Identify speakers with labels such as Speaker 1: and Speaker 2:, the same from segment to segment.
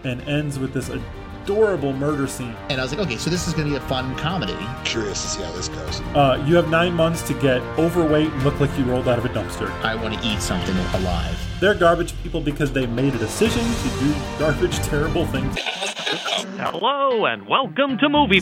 Speaker 1: and ends with this adorable murder scene.
Speaker 2: And I was like, okay, so this is going to be a fun comedy.
Speaker 3: Curious to see how this goes.
Speaker 1: You have 9 months to get overweight and look like you rolled out of a dumpster.
Speaker 2: I want to eat something alive.
Speaker 1: They're garbage people because they made a decision to do garbage, terrible things.
Speaker 4: Hello and welcome to Movie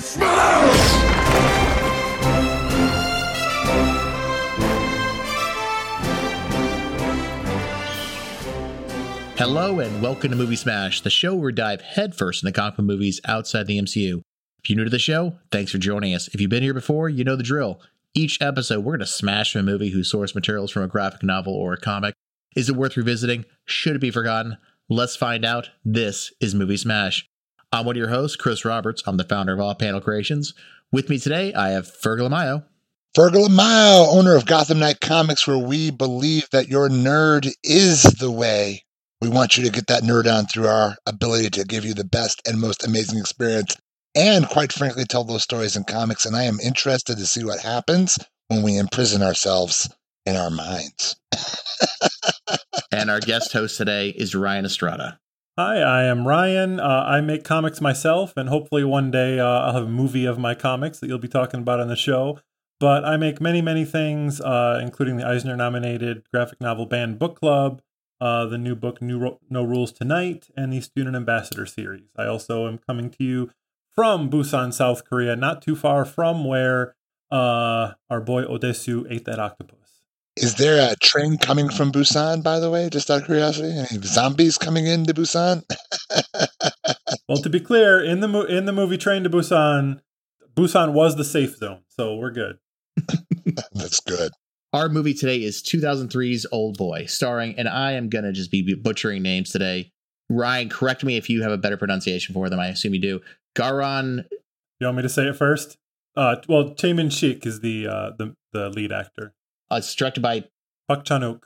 Speaker 2: Hello and welcome to Movie Smash, the show where we dive headfirst into comic book movies outside the MCU. If you're new to the show, thanks for joining us. If you've been here before, you know the drill. Each episode, we're going to smash a movie whose source materials from a graphic novel or a comic. Is it worth revisiting? Should it be forgotten? Let's find out. This is Movie Smash. I'm one of your hosts, Chris Roberts. I'm the founder of All Panel Creations. With me today, I have Fergal Amayo.
Speaker 3: Fergal Amayo, owner of Gotham Knight Comics, where we believe that your nerd is the way. We want you to get that nerd on through our ability to give you the best and most amazing experience and, quite frankly, tell those stories in comics. And I am interested to see what happens when we imprison ourselves in our minds.
Speaker 2: And our guest host today is Ryan Estrada.
Speaker 1: Hi, I am Ryan. I make comics myself, and hopefully one day I'll have a movie of my comics that you'll be talking about on the show. But I make many, many things, including the Eisner-nominated graphic novel Banned Book Club, the new book, No Rules Tonight, and the Student Ambassador series. I also am coming to you from Busan, South Korea, not too far from where our boy Odessu ate that octopus.
Speaker 3: Is there a train coming from Busan, by the way, just out of curiosity? Any zombies coming into Busan?
Speaker 1: Well, to be clear, in the movie Train to Busan, Busan was the safe zone, so we're good.
Speaker 3: That's good.
Speaker 2: Our movie today is 2003's Old Boy, starring, and I am going to just be butchering names today. Ryan, correct me if you have a better pronunciation for them. I assume you do. Garan.
Speaker 1: You want me to say it first? Well, Chae Min-sik is the lead actor.
Speaker 2: It's directed by
Speaker 1: Park Chan-wook.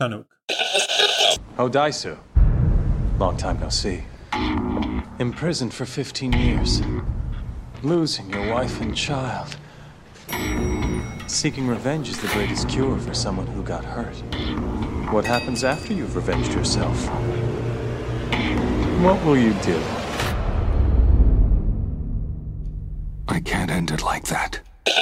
Speaker 5: Odaisu. Long time no see. Imprisoned for 15 years. Losing your wife and child. Seeking revenge is the greatest cure for someone who got hurt. What happens after you've revenged yourself? What will you do?
Speaker 6: I can't end it like that.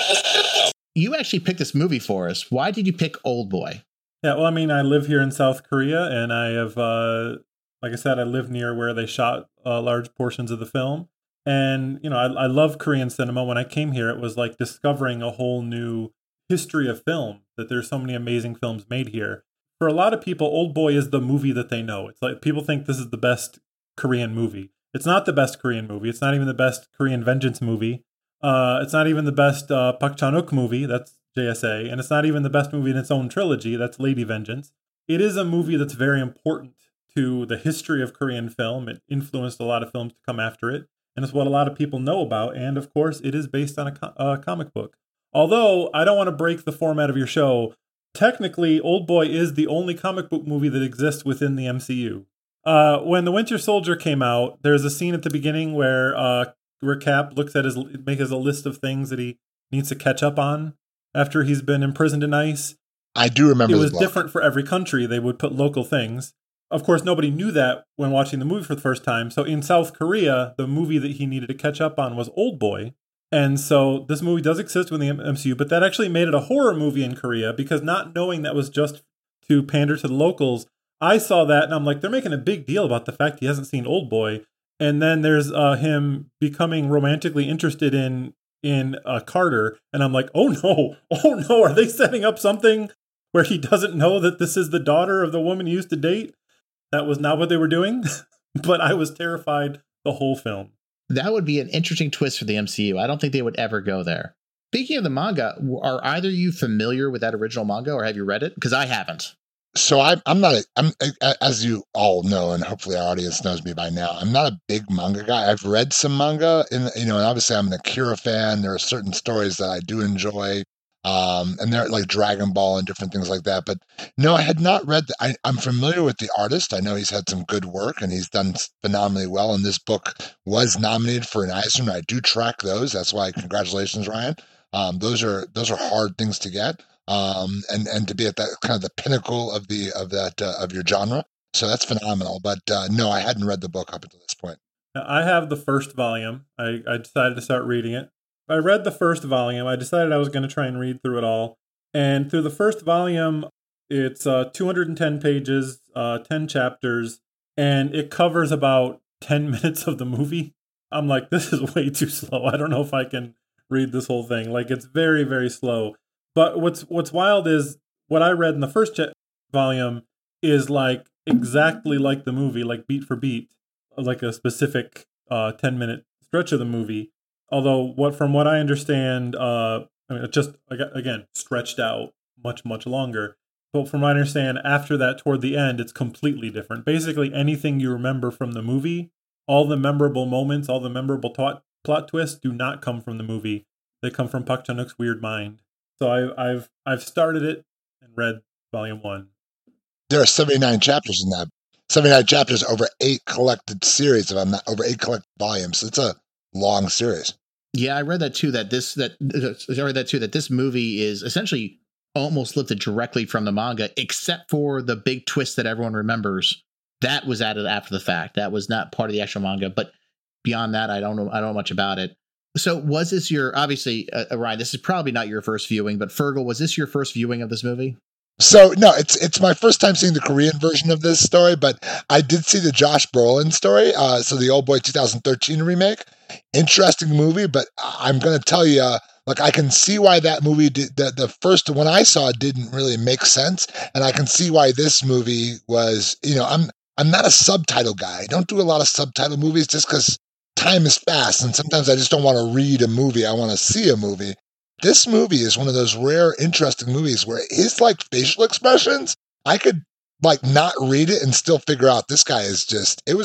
Speaker 2: You actually picked this movie for us. Why did you pick Old Boy?
Speaker 1: Yeah, well, I mean, I live here in South Korea, and I have, like I said, I live near where they shot large portions of the film. And, you know, I love Korean cinema. When I came here, it was like discovering a whole new history of film, that there's so many amazing films made here. For a lot of people, Old Boy is the movie that they know. It's like people think this is the best Korean movie. It's not the best Korean movie. It's not even the best Korean vengeance movie. It's not even the best Park Chan-wook movie. That's JSA. And it's not even the best movie in its own trilogy. That's Lady Vengeance. It is a movie that's very important to the history of Korean film. It influenced a lot of films to come after it. And it's what a lot of people know about. And of course, it is based on a comic book. Although I don't want to break the format of your show, technically, Old Boy is the only comic book movie that exists within the MCU. When The Winter Soldier came out, there's a scene at the beginning where Cap looks at makes a list of things that he needs to catch up on after he's been imprisoned in ICE.
Speaker 3: I do remember.
Speaker 1: It was different for every country. They would put local things. Of course, nobody knew that when watching the movie for the first time. So in South Korea, the movie that he needed to catch up on was Old Boy. And so this movie does exist within the MCU, but that actually made it a horror movie in Korea, because not knowing that was just to pander to the locals, I saw that and I'm like, they're making a big deal about the fact he hasn't seen Old Boy. And then there's him becoming romantically interested in Carter. And I'm like, oh no, are they setting up something where he doesn't know that this is the daughter of the woman he used to date? That was not what they were doing, but I was terrified the whole film.
Speaker 2: That would be an interesting twist for the MCU. I don't think they would ever go there. Speaking of the manga, are either of you familiar with that original manga, or have you read it? Because I haven't.
Speaker 3: So I'm not, as you all know, and hopefully our audience knows me by now, I'm not a big manga guy. I've read some manga, and obviously I'm an Akira fan. There are certain stories that I do enjoy. And they're like Dragon Ball and different things like that. But no, I had not read I'm familiar with the artist. I know he's had some good work and he's done phenomenally well. And this book was nominated for an Eisner. I do track those. That's why congratulations, Ryan. Those are hard things to get. And to be at that kind of the pinnacle of your genre. So that's phenomenal. But no, I hadn't read the book up until this point.
Speaker 1: Now, I have the first volume. I decided to start reading it. I read the first volume. I decided I was going to try and read through it all. And through the first volume, it's 210 pages, 10 chapters, and it covers about 10 minutes of the movie. I'm like, this is way too slow. I don't know if I can read this whole thing. Like, it's very, very slow. But what's wild is what I read in the first volume is like exactly like the movie, like beat for beat, like a specific 10-minute stretch of the movie. Although from what I understand, I mean, it just, again, stretched out much, much longer. But from what I understand, after that, toward the end, it's completely different. Basically, anything you remember from the movie, all the memorable moments, all the memorable plot twists do not come from the movie. They come from Park Chan-wook's weird mind. So I've started it and read volume 1.
Speaker 3: There are 79 chapters in that. 79 chapters over 8 collected series, if I'm not over 8 collected volumes. It's a long series.
Speaker 2: Yeah, I read that too. That this movie is essentially almost lifted directly from the manga, except for the big twist that everyone remembers. That was added after the fact. That was not part of the actual manga. But beyond that, I don't know much about it. So was this your, obviously, Ryan, this is probably not your first viewing, but Fergal, was this your first viewing of this movie?
Speaker 3: So no, it's my first time seeing the Korean version of this story, but I did see the Josh Brolin story. So the Old Boy 2013 remake, interesting movie, but I'm going to tell you, like, I can see why that movie did, the first one I saw didn't really make sense, and I can see why this movie was. I'm not a subtitle guy. I don't do a lot of subtitle movies just because time is fast, and sometimes I just don't want to read a movie. I want to see a movie. This movie is one of those rare, interesting movies where his like facial expressions, I could like not read it and still figure out this guy is just. It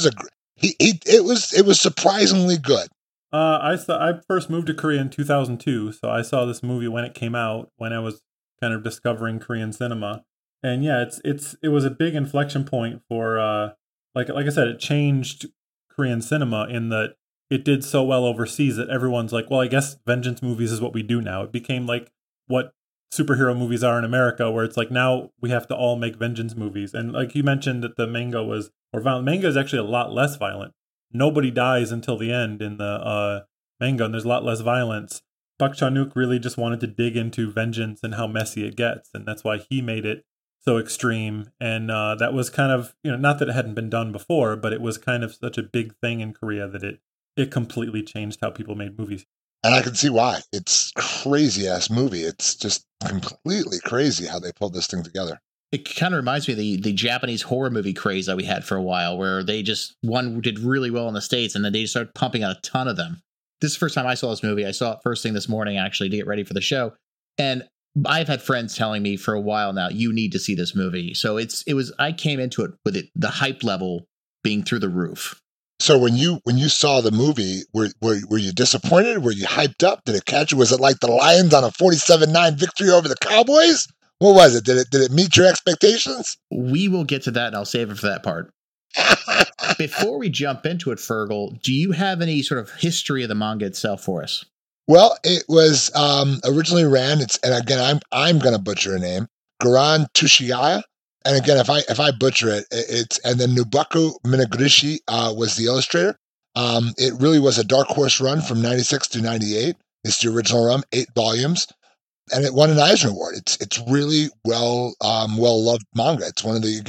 Speaker 3: was surprisingly good.
Speaker 1: I first moved to Korea in 2002, so I saw this movie when it came out, when I was kind of discovering Korean cinema, and yeah, it was a big inflection point for like I said, it changed Korean cinema in that it did so well overseas that everyone's like, well, I guess vengeance movies is what we do now. It became like what superhero movies are in America, where it's like now we have to all make vengeance movies. And like you mentioned that the manga was more violent. Manga is actually a lot less violent. Nobody dies until the end in the manga, and there's a lot less violence. Park Chan-wook really just wanted to dig into vengeance and how messy it gets, and that's why he made it so extreme. And that was kind of, not that it hadn't been done before, but it was kind of such a big thing in Korea that it completely changed how people made movies.
Speaker 3: And I can see why. It's crazy-ass movie. It's just completely crazy how they pulled this thing together.
Speaker 2: It kind of reminds me of the Japanese horror movie craze that we had for a while, where one did really well in the States, and then they just started pumping out a ton of them. This is the first time I saw this movie. I saw it first thing this morning, actually, to get ready for the show. And I've had friends telling me for a while now, you need to see this movie. So I came into it with the hype level being through the roof.
Speaker 3: So when you saw the movie, were you disappointed? Were you hyped up? Did it catch you? Was it like the Lions on a 47-9 victory over the Cowboys? What was it? Did it meet your expectations?
Speaker 2: We will get to that, and I'll save it for that part. Before we jump into it, Fergal, do you have any sort of history of the manga itself for us?
Speaker 3: Well, it was originally ran. And again, I'm going to butcher a name, Garan Tushiyaya. And again, if I butcher it, it's and then Nubaku Minagrishi was the illustrator. It really was a dark horse run from 96 to 98. It's the original run, 8 volumes, and it won an Eisner Award. It's really well loved manga. It's one of the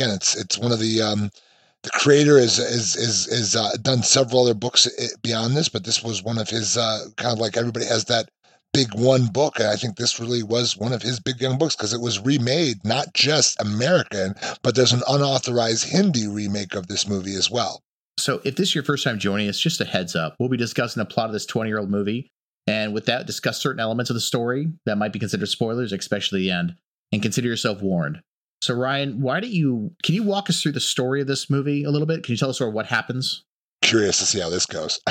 Speaker 3: the creator is done several other books beyond this, but this was one of his kind of like everybody has that big one book, and I think this really was one of his big young books because it was remade, not just American, but there's an unauthorized Hindi remake of this movie as well.
Speaker 2: So if this is your first time joining us, just a heads up, we'll be discussing the plot of this 20-year-old movie, and with that, discuss certain elements of the story that might be considered spoilers, especially the end, and consider yourself warned. So Ryan, can you walk us through the story of this movie a little bit? Can you tell us sort of what happens?
Speaker 3: Curious to see how this goes.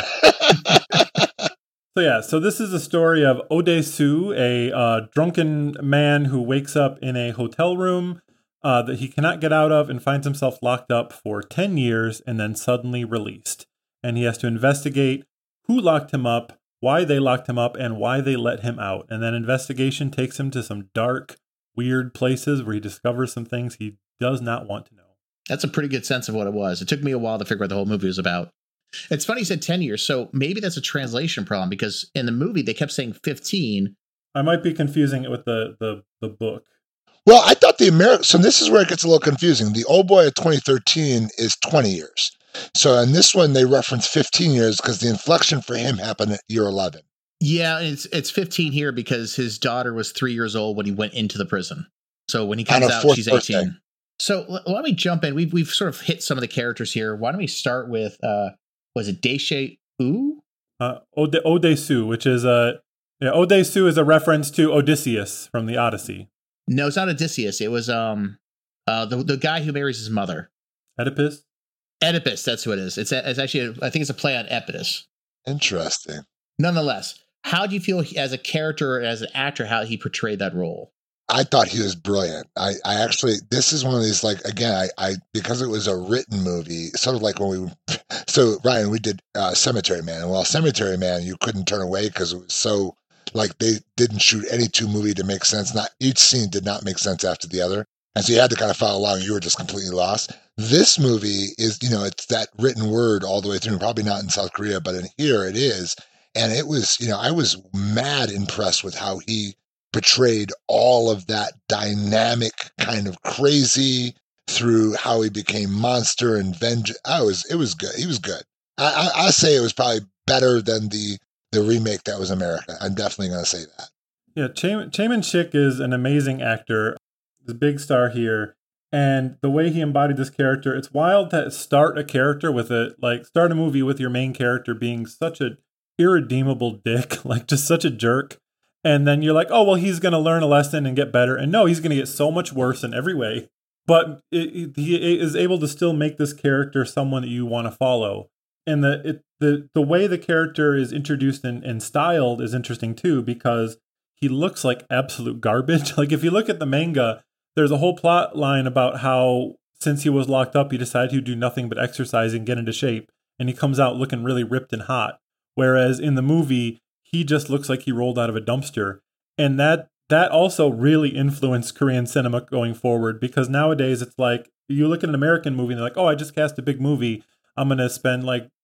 Speaker 1: So this is the story of Ode-su, a drunken man who wakes up in a hotel room that he cannot get out of and finds himself locked up for 10 years and then suddenly released. And he has to investigate who locked him up, why they locked him up, and why they let him out. And then investigation takes him to some dark, weird places where he discovers some things he does not want to know.
Speaker 2: That's a pretty good sense of what it was. It took me a while to figure out what the whole movie was about. It's funny you said 10 years, so maybe that's a translation problem, because in the movie they kept saying 15.
Speaker 1: I might be confusing it with the book.
Speaker 3: Well, I thought the American, so this is where it gets a little confusing. The Old Boy of 2013 is 20 years. So in this one, they reference 15 years because the inflection for him happened at year 11.
Speaker 2: Yeah, it's 15 here because his daughter was 3 years old when he went into the prison. So when he comes out, she's 18. Birthday. So let me jump in. We've sort of hit some of the characters here. Why don't we start with, was it Daishe U?
Speaker 1: Odesu, which is Odesu is a reference to Odysseus from the Odyssey.
Speaker 2: No, it's not Odysseus. It was the guy who marries his mother.
Speaker 1: Oedipus?
Speaker 2: Oedipus, that's who it is. It's actually, I think it's a play on Epidus.
Speaker 3: Interesting.
Speaker 2: Nonetheless, how do you feel as a character, as an actor, how he portrayed that role?
Speaker 3: I thought he was brilliant. I actually, this is one of these, like, again, I because it was a written movie, sort of like when so Ryan, we did Cemetery Man. And while Cemetery Man, you couldn't turn away because it was so, like, they didn't shoot any two movie to make sense. Not each scene did not make sense after the other. And so you had to kind of follow along. You were just completely lost. This movie is, it's that written word all the way through, probably not in South Korea, but in here it is. And it was, I was mad impressed with how he portrayed all of that dynamic kind of crazy through how he became monster and vengeance. It was good. He was good. I say it was probably better than the remake that was America. I'm definitely going to say that.
Speaker 1: Yeah, Chae Min-sik is an amazing actor. He's a big star here. And the way he embodied this character, it's wild to start a movie with your main character being such an irredeemable dick, like just such a jerk. And then you're like, oh, well, he's going to learn a lesson and get better. And no, he's going to get so much worse in every way. But he is able to still make this character someone that you want to follow. And the way the character is introduced and styled is interesting too, because he looks like absolute garbage. Like if you look at the manga, there's a whole plot line about how since he was locked up, he decided to do nothing but exercise and get into shape. And he comes out looking really ripped and hot. Whereas in the movie, he just looks like he rolled out of a dumpster. And that also really influenced Korean cinema going forward, because nowadays it's like, you look at an American movie and they're like, oh, I just cast a big movie. I'm going to spend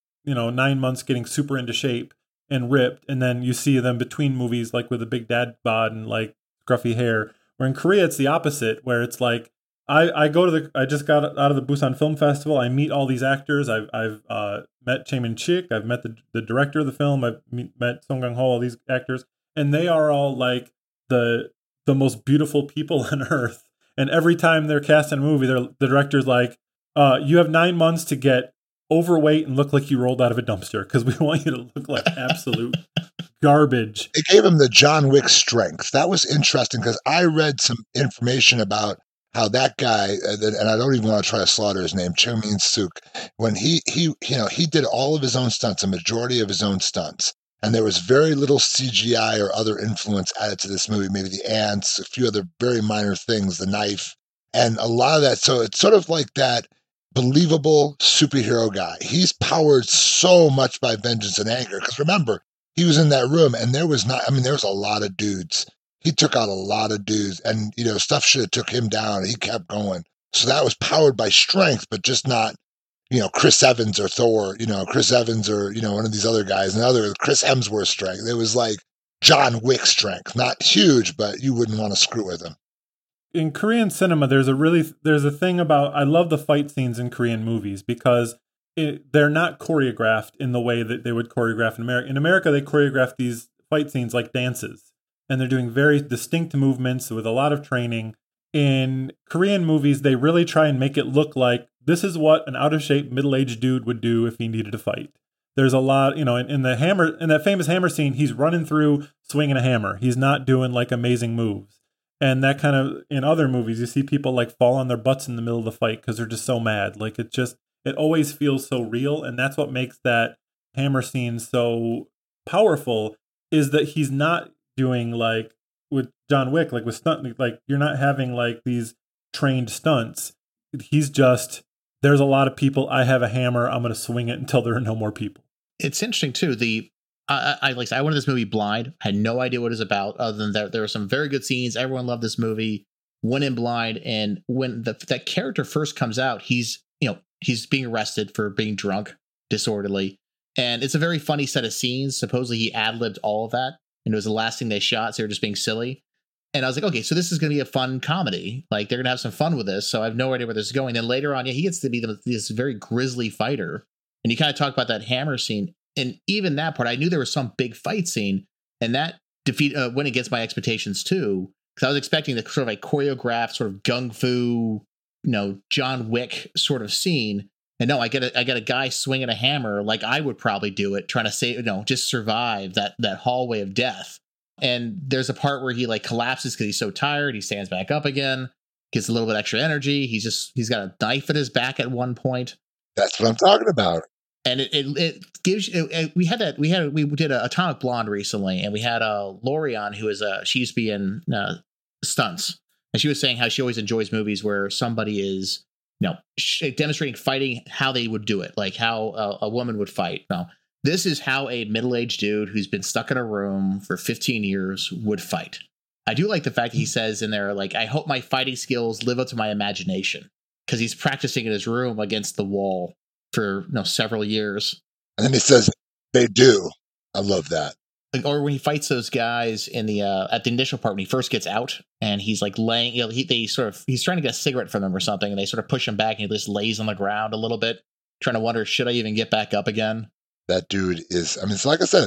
Speaker 1: 9 months getting super into shape and ripped. And then you see them between movies, like with a big dad bod and like scruffy hair. Where in Korea, it's the opposite, where it's like, I just got out of the Busan Film Festival. I meet all these actors. I've met Chae Min-sik. I've met the director of the film. I've met Song Kang-ho, all these actors. And they are all like the most beautiful people on earth. And every time they're cast in a movie, the director's like, you have 9 months to get overweight and look like you rolled out of a dumpster, because we want you to look like absolute garbage.
Speaker 3: It gave him the John Wick strength. That was interesting, because I read some information about how that guy, and I don't even want to try to slaughter his name, Chae Min-sik, when he did all of his own stunts, a majority of his own stunts. And there was very little CGI or other influence added to this movie, maybe the ants, a few other very minor things, the knife, and a lot of that. So it's sort of like that believable superhero guy. He's powered so much by vengeance and anger. Because remember, he was in that room and there was a lot of dudes. He took out a lot of dudes, and, stuff should have took him down. He kept going. So that was powered by strength, but just not, Chris Evans or Thor, Chris Evans or, one of these other guys, Chris Hemsworth strength. It was like John Wick strength, not huge, but you wouldn't want to screw with him.
Speaker 1: In Korean cinema, there's a thing about, I love the fight scenes in Korean movies, because they're not choreographed in the way that they would choreograph in America. In America, they choreograph these fight scenes like dances, and they're doing very distinct movements with a lot of training. In Korean movies, they really try and make it look like this is what an out-of-shape middle-aged dude would do if he needed to fight. There's a lot, in that famous hammer scene, he's running through swinging a hammer. He's not doing like amazing moves. And that kind of, in other movies, you see people like fall on their butts in the middle of the fight because they're just so mad. Like it always feels so real. And that's what makes that hammer scene so powerful, is that he's not doing like with John Wick, like with stunt, like you're not having like these trained stunts. He's just, there's a lot of people. I have a hammer. I'm going to swing it until there are no more people.
Speaker 2: It's interesting too. I went to this movie blind, had no idea what it was about, other than that there were some very good scenes. Everyone loved this movie. went in blind. And when that character first comes out, he's being arrested for being drunk, disorderly. And it's a very funny set of scenes. Supposedly he ad-libbed all of that. And it was the last thing they shot. So they were just being silly. And I was like, okay, so this is going to be a fun comedy. Like, they're going to have some fun with this. So I have no idea where this is going. Then later on, he gets to be this very grisly fighter. And you kind of talk about that hammer scene. And even that part, I knew there was some big fight scene. And that went against my expectations too. Because I was expecting the sort of like choreographed, sort of gung fu, John Wick sort of scene. And no, I get a guy swinging a hammer like I would probably do it, trying to save, just survive that hallway of death. And there's a part where he like collapses because he's so tired. He stands back up again, gets a little bit extra energy. He's got a knife at his back at one point.
Speaker 3: That's what I'm talking about.
Speaker 2: And it gives we did a Atomic Blonde recently, and we had Lori on, who is she used to be in stunts, and she was saying how she always enjoys movies where somebody is demonstrating fighting, how they would do it, like how a woman would fight. No, this is how a middle-aged dude who's been stuck in a room for 15 years would fight. I do like the fact that he says in there, like, I hope my fighting skills live up to my imagination, because he's practicing in his room against the wall for several years. And
Speaker 3: then he says, they do. I love that.
Speaker 2: Or when he fights those guys in the at the initial part when he first gets out, and he's like laying, he's trying to get a cigarette from them or something, and they sort of push him back, and he just lays on the ground a little bit, trying to wonder, should I even get back up again?
Speaker 3: That dude is, it's like I said,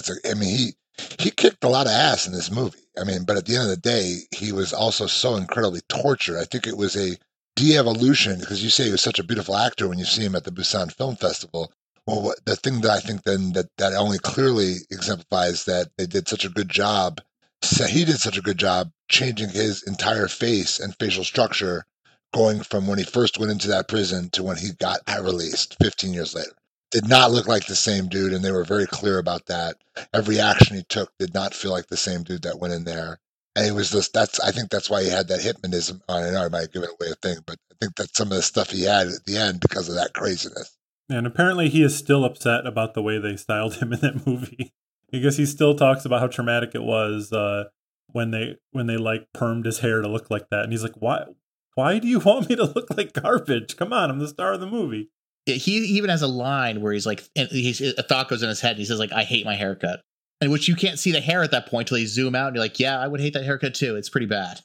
Speaker 3: he kicked a lot of ass in this movie. But at the end of the day, he was also so incredibly tortured. I think it was a de-evolution, because you say he was such a beautiful actor when you see him at the Busan Film Festival. Well, the thing that I think then that only clearly exemplifies that they did such a good job, he did such a good job changing his entire face and facial structure, going from when he first went into that prison to when he got released 15 years later. Did not look like the same dude, and they were very clear about that. Every action he took did not feel like the same dude that went in there. And it was just, I think that's why he had that hypnotism. I know I might give it away a thing, but I think that's some of the stuff he had at the end because of that craziness.
Speaker 1: And apparently he is still upset about the way they styled him in that movie. I guess he still talks about how traumatic it was when they like permed his hair to look like that. And he's like, why do you want me to look like garbage? Come on, I'm the star of the movie.
Speaker 2: He even has a line where he's like, a thought goes in his head, and he says, like, I hate my haircut. And which you can't see the hair at that point till you zoom out, and you're like, yeah, I would hate that haircut too. It's pretty bad.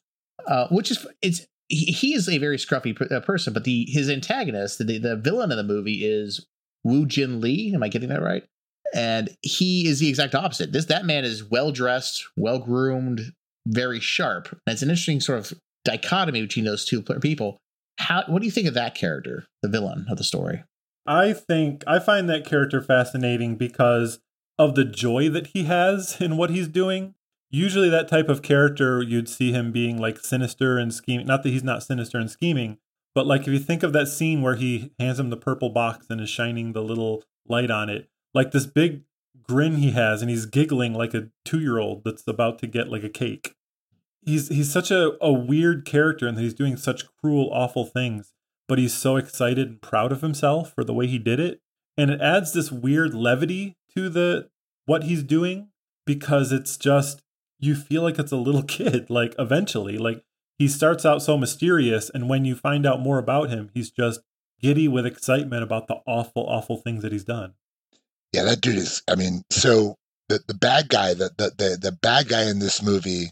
Speaker 2: He is a very scruffy person, but his antagonist, the villain of the movie, is Woo Jin Lee. Am I getting that right? And he is the exact opposite. That man is well dressed, well groomed, very sharp. And it's an interesting sort of dichotomy between those two people. What do you think of that character, the villain of the story?
Speaker 1: I find that character fascinating because of the joy that he has in what he's doing. Usually that type of character, you'd see him being like sinister and scheming. Not that he's not sinister and scheming, but like if you think of that scene where he hands him the purple box and is shining the little light on it, like this big grin he has, and he's giggling like a 2-year-old that's about to get like a cake. He's such a weird character, and he's doing such cruel, awful things, but he's so excited and proud of himself for the way he did it. And it adds this weird levity to what he's doing, because it's just, you feel like it's a little kid, like eventually. Like he starts out so mysterious, and when you find out more about him, he's just giddy with excitement about the awful, awful things that he's done.
Speaker 3: Yeah, that dude is, so the bad guy, the bad guy in this movie,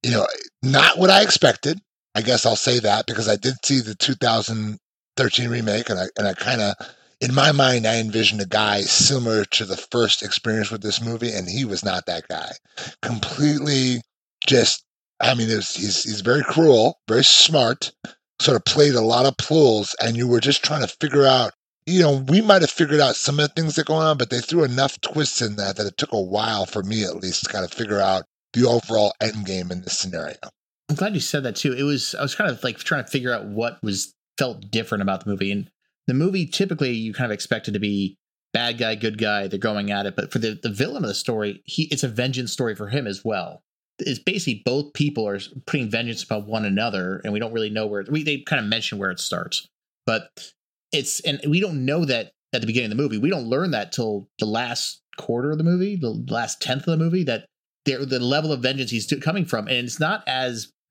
Speaker 3: not what I expected. I guess I'll say that, because I did see the 2013 remake, and I kind of, in my mind, I envisioned a guy similar to the first experience with this movie, and he was not that guy. Completely just, he's very cruel, very smart, sort of played a lot of pulls, and you were just trying to figure out, we might have figured out some of the things that go on, but they threw enough twists in that it took a while for me, at least, to kind of figure out the overall end game in this scenario.
Speaker 2: I'm glad you said that too. I was kind of like trying to figure out what felt different about the movie. And the movie, typically you kind of expect it to be bad guy, good guy, they're going at it. But for the villain of the story, it's a vengeance story for him as well. It's basically both people are putting vengeance upon one another, and we don't really know they kind of mention where it starts. But and we don't know that at the beginning of the movie. We don't learn that till the last quarter of the movie, the last tenth of the movie, that the level of vengeance he's coming from. And it's not as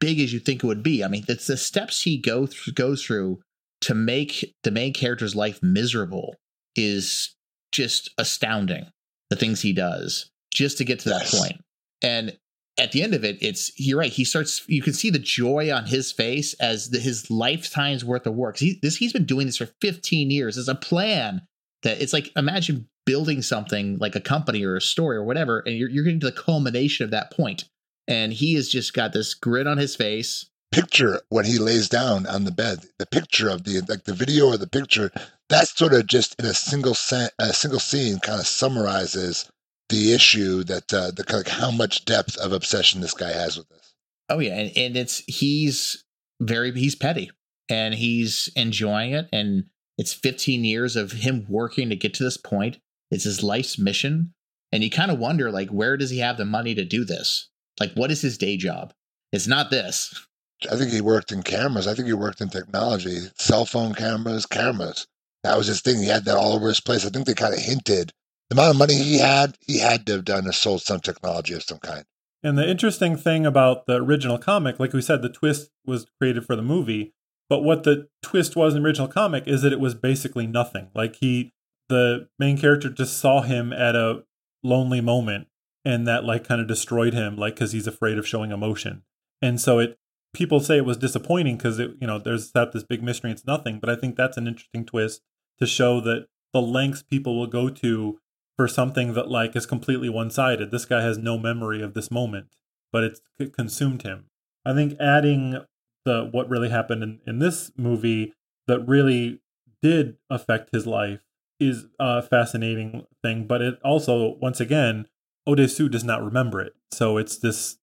Speaker 2: big as you think it would be. I mean, it's the steps he goes through to make the main character's life miserable is just astounding. The things he does just to get to that point. And at the end of it, you're right. You can see the joy on his face as his lifetime's worth of work. He's been doing this for 15 years. There's a plan that it's like, imagine building something like a company or a story or whatever, and you're getting to the culmination of that point. And he has just got this grin on his face.
Speaker 3: Picture when he lays down on the bed, the picture of the video or the picture, that's sort of just in a single scene kind of summarizes the issue that like how much depth of obsession this guy has with this.
Speaker 2: Oh yeah, and he's petty and he's enjoying it, and it's 15 years of him working to get to this point. It's his life's mission, and you kind of wonder, like, where does he have the money to do this? Like, what is his day job? It's not this.
Speaker 3: I think he worked in cameras. I think he worked in technology, cell phone cameras. That was his thing. He had that all over his place. I think they kind of hinted the amount of money he had to have done or sold some technology of some kind.
Speaker 1: And the interesting thing about the original comic, like we said, the twist was created for the movie. But what the twist was in the original comic is that it was basically nothing. Like the main character just saw him at a lonely moment, and that like kind of destroyed him, like, because he's afraid of showing emotion. And so people say it was disappointing because there's this big mystery. It's nothing. But I think that's an interesting twist to show that the lengths people will go to for something that like is completely one-sided. This guy has no memory of this moment, but it's consumed him. I think adding what really happened in this movie that really did affect his life is a fascinating thing. But it also, once again, Odesu does not remember it. So it's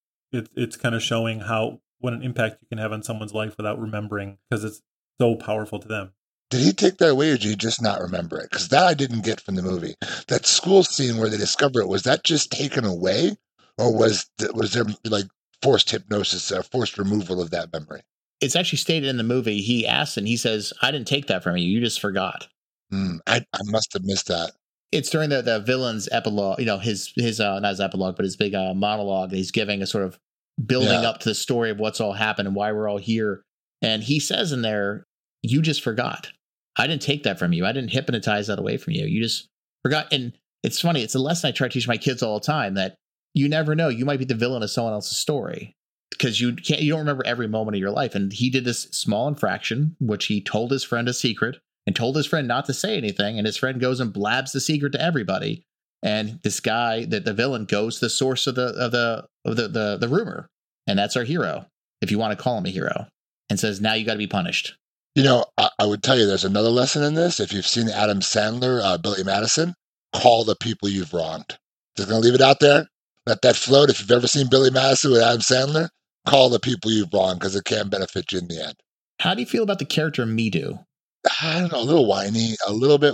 Speaker 1: kind of showing what an impact you can have on someone's life without remembering, because it's so powerful to them.
Speaker 3: Did he take that away, or did he just not remember it? Because that I didn't get from the movie. That school scene where they discover it, was that just taken away, or was there like forced hypnosis, forced removal of that memory?
Speaker 2: It's actually stated in the movie. He asks and he says, "I didn't take that from you. You just forgot."
Speaker 3: I must have missed that.
Speaker 2: It's during the villain's epilogue, his not his epilogue, but his big monologue that he's giving, a sort of building up to the story of what's all happened and why we're all here. And he says in there, "You just forgot. I didn't take that from you. I didn't hypnotize that away from you. You just forgot." And it's funny. It's a lesson I try to teach my kids all the time, that you never know. You might be the villain of someone else's story because you don't remember every moment of your life. And he did this small infraction, which he told his friend a secret and told his friend not to say anything. And his friend goes and blabs the secret to everybody. And this guy, the villain, goes to the source of the rumor. And that's our hero, if you want to call him a hero, and says, "Now you got to be punished."
Speaker 3: I would tell you there's another lesson in this. If you've seen Adam Sandler, Billy Madison, call the people you've wronged. Just going to leave it out there. Let that float. If you've ever seen Billy Madison with Adam Sandler, call the people you've wronged, because it can benefit you in the end.
Speaker 2: How do you feel about the character Midu?
Speaker 3: I don't know, a little bit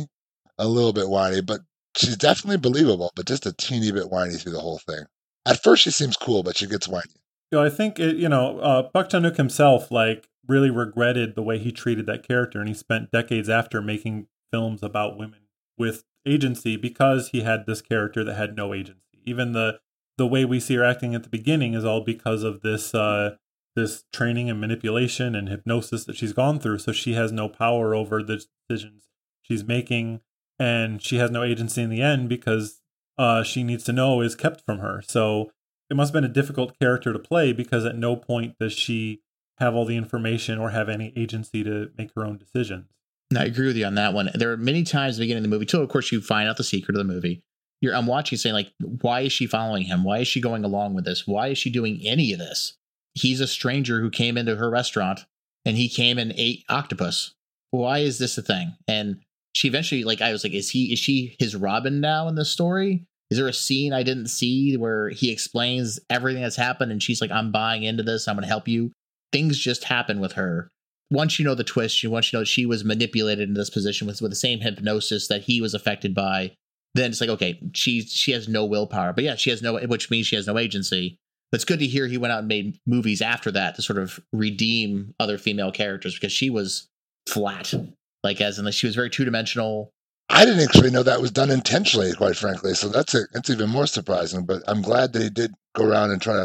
Speaker 3: whiny, but she's definitely believable, but just a teeny bit whiny through the whole thing. At first she seems cool, but she gets whiny.
Speaker 1: I think, Park Chan-wook himself, like, really regretted the way he treated that character, and he spent decades after making films about women with agency because he had this character that had no agency. Even the way we see her acting at the beginning is all because of this training and manipulation and hypnosis that she's gone through. So she has no power over the decisions she's making, and she has no agency in the end because she needs to know is kept from her. So it must have been a difficult character to play, because at no point does she have all the information or have any agency to make her own decisions.
Speaker 2: No, I agree with you on that one. There are many times at the beginning of the movie, too, of course, you find out the secret of the movie. I'm watching saying, like, why is she following him? Why is she going along with this? Why is she doing any of this? He's a stranger who came into her restaurant, and he came and ate octopus. Why is this a thing? And she eventually, like, I was like, is she his Robin now in this story? Is there a scene I didn't see where he explains everything that's happened and she's like, "I'm buying into this. I'm going to help you"? Things just happen with her. Once you know the twist, once you know that she was manipulated into this position with the same hypnosis that he was affected by, then it's like, okay, she has no willpower. But yeah, which means she has no agency. But it's good to hear he went out and made movies after that to sort of redeem other female characters, because she was flat. Like, as in, she was very two-dimensional.
Speaker 3: I didn't actually know that was done intentionally, quite frankly. So that's even more surprising. But I'm glad that he did go around and try to